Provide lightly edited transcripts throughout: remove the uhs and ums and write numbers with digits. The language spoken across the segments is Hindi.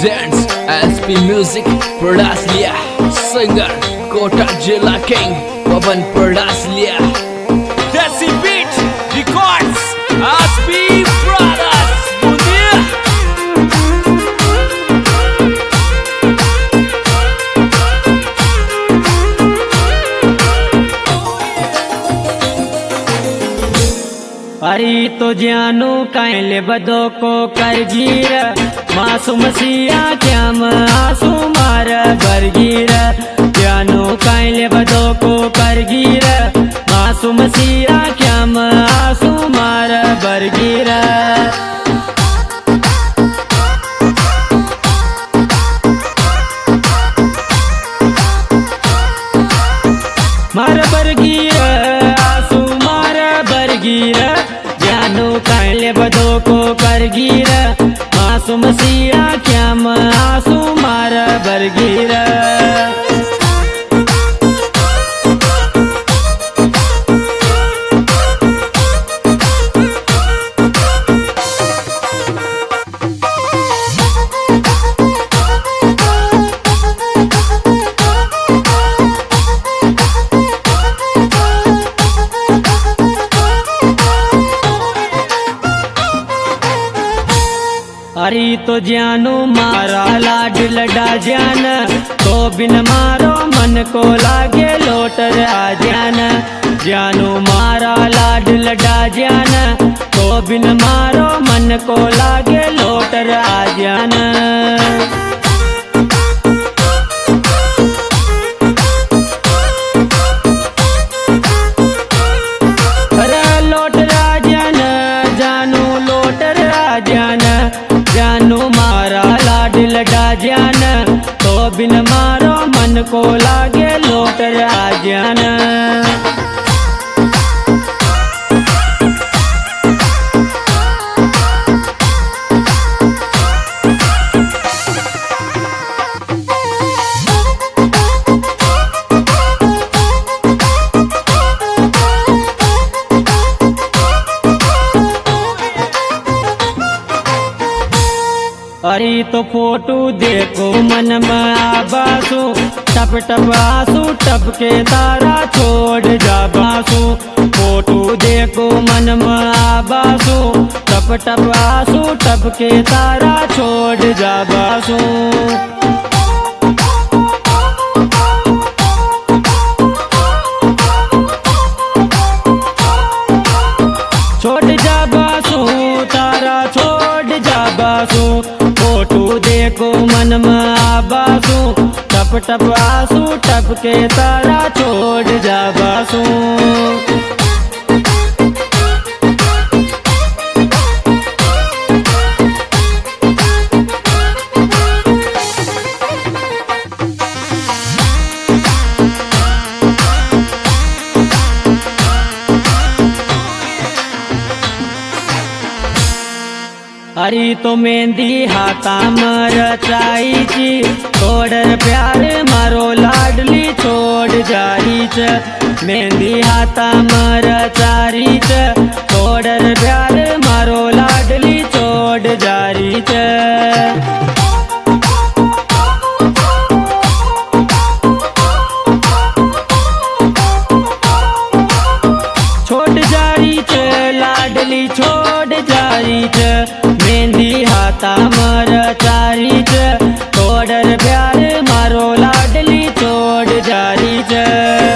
presents SP Music Pradaslia. Singer Kota Jilla King Pavan Pradaslia. Desi Beat Records SP Brothers Bundia. अरे तो जानू कायले बदो को करगीर मासूम सिया क्या आंसू मार बरगीर जानू कायले बदो को करगीर मासूम सिया क्या आंसू मार बरगीर मार बरगीर आंसू मार बरगीर जानू कायले बदो को करगीर मासूम सिया क्या आंसू मार बरगीर अरे तो जानू मारा लाड लडा जान तो बिन मारो मन को लागे लोटर आ जान जानू मारा लाड लडा जान तो बिन मारो मन को लागे लोटर आ जान जानू मारा लाड लडा जान तो बिन मारो मन को लागे लोटर आ जान अरे तो फोटो देखो मन में आबासू टप टप आंसू टप के तारा छोड़ जा बासू फोटो देखो मन में आबासू टप टप आंसू टप के तारा छोड़ जा बासू छोड़ जा बासू तारा छोड़ जा बासू फोटो देखो मन में आबासू टप टप आंसू टप के तारा छोड़ जा बासू अरे तो मेहंदी हाथा मर चाईची छोड़ प्यार मारो लाडली छोड़ जारी च मेहंदी हाथा मर चारी च छोड़ प्यार मारो लाडली छोड़ जारी च छोड़ जारी च लाडली छोड़ जारी च मेहंदी हाथा मर चारी च छोड़ प्यार मारो लाडली छोड़ जारी च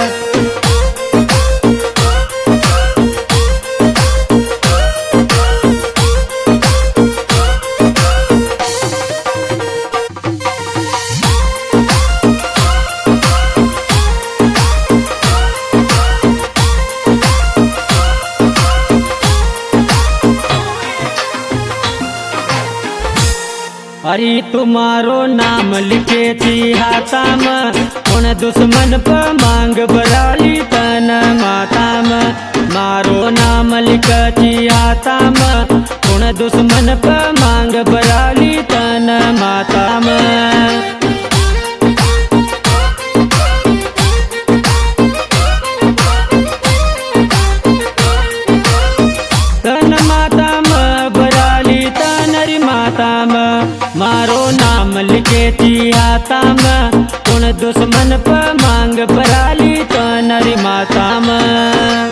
अरे तुम्हारो नाम लिखे थी हाथा में उन दुश्मन पर मांग बराली तन माता में मारो नाम लिखे थी हाथा में उन दुश्मन पर मांग बराली तन माता में तन माता में बराली तनरी माता में मारो ना नाम लिखे थी हाथा में, उन दुश्मन पर मांग पराली तो नरी माता में।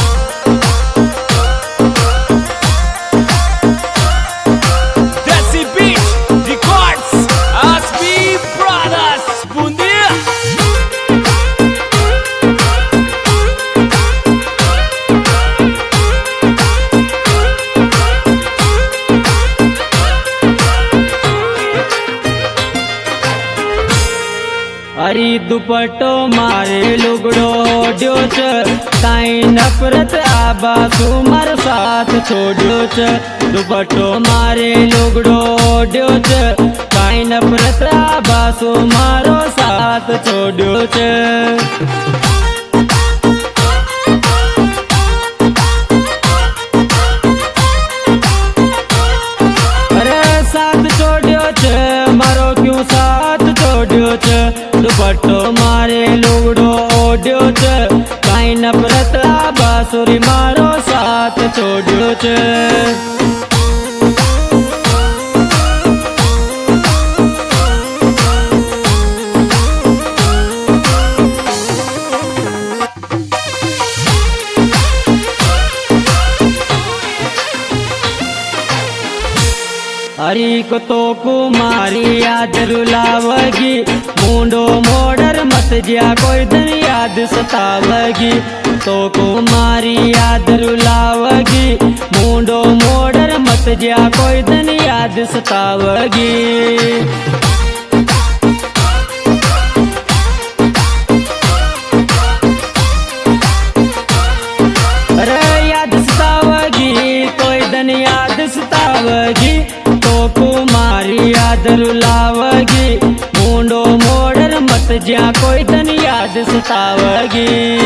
हरी दुपट्टो मारे लुगड़ो ड्यो च, ताई नफरत आबासु मार साथ छोड़ो च। दुपट्टो मारे लुगड़ो ड्यो च, ताई नफरत आबासु मारो साथ छोड़ो च। दुपट्टो मारे लुगड़ो ओड्यो च, काई नफरत बांसुरी मारो साथ छोड़ो च। हरी को तो कुमारी याद रुलावगी, मुंडो मोड़र मत जिया कोई दिन याद सतावगी। तो कुमारी याद रुलावगी, मुंडो मोड़र मत जिया कोई दिन याद सतावगी। अरे याद सतावगी कोई दिन याद सतावगी, कुमारी याद रुलावगी, मुंडो मोड़र मत ज्या कोई दिन याद सतावगी।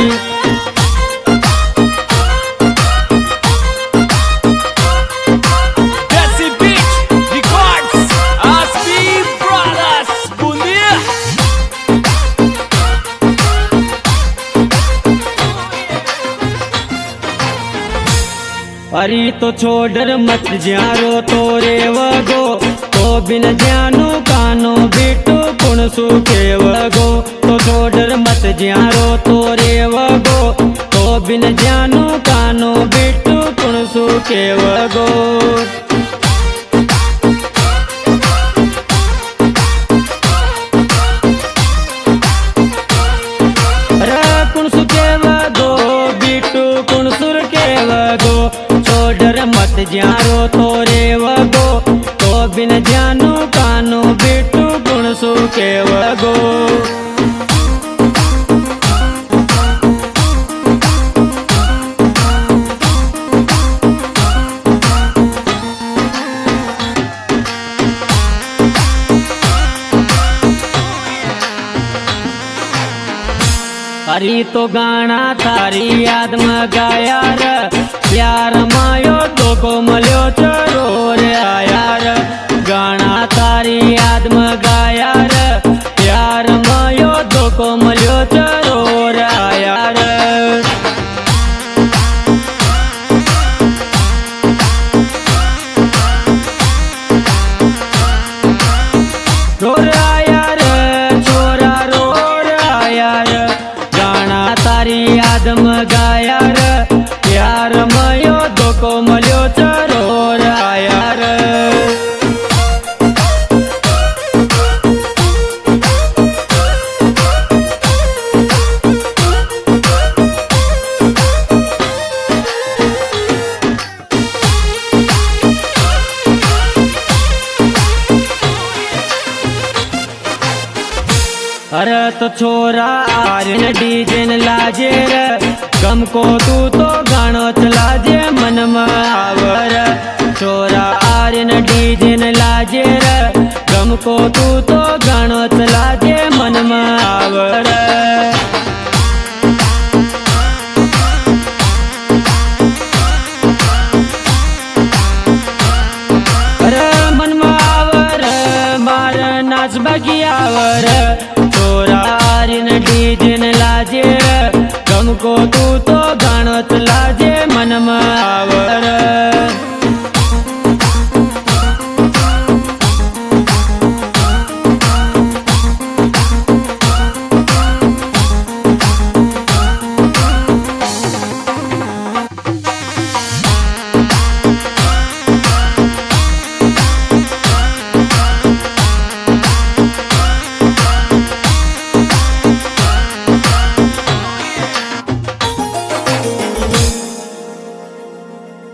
हरी तो छोड़र मत ज्यारो तोरे वगो, तो बिन ज्यानो कानो बिटू कुण सुखे वगो। तो छोड़र मत ज्यारो तोरे वगो, तो बिन ज्यानो कानो बिटू कुण सुखे वगो। कुण सुखे वगो बिटू कुण सुर के वगो, मत ज्यारो तोरे वगो, तो बिन ज्यानो कानो बिटू गुण सुखे वगो। हरी तो गाना थारी याद में गाया रे, प्यार मायो तो को मल्यो चरो रे आया रे। गाना थारी याद में गाया रे, प्यार मायो तो को मल्यो चरो रे आया रे। रो रे आया रे छोरा रो रे आया रे, गाना थारी याद में गाया रे, प्यार मयो दो को मल्यो चरो रे आया रे। अरे तो छोरा आर्यन डीजे लाजे रे, गम को तू तो गानो चला जे मन में आवर। छोरा आर्यन डीजे लाजे रे, गम को तू तो गानो चला जे मन में आवर। अरे मन में आवर मार नाच बगियावर, छोरा आर्यन डीजे लाजे, गम को तू तो गानो चला जे मन में।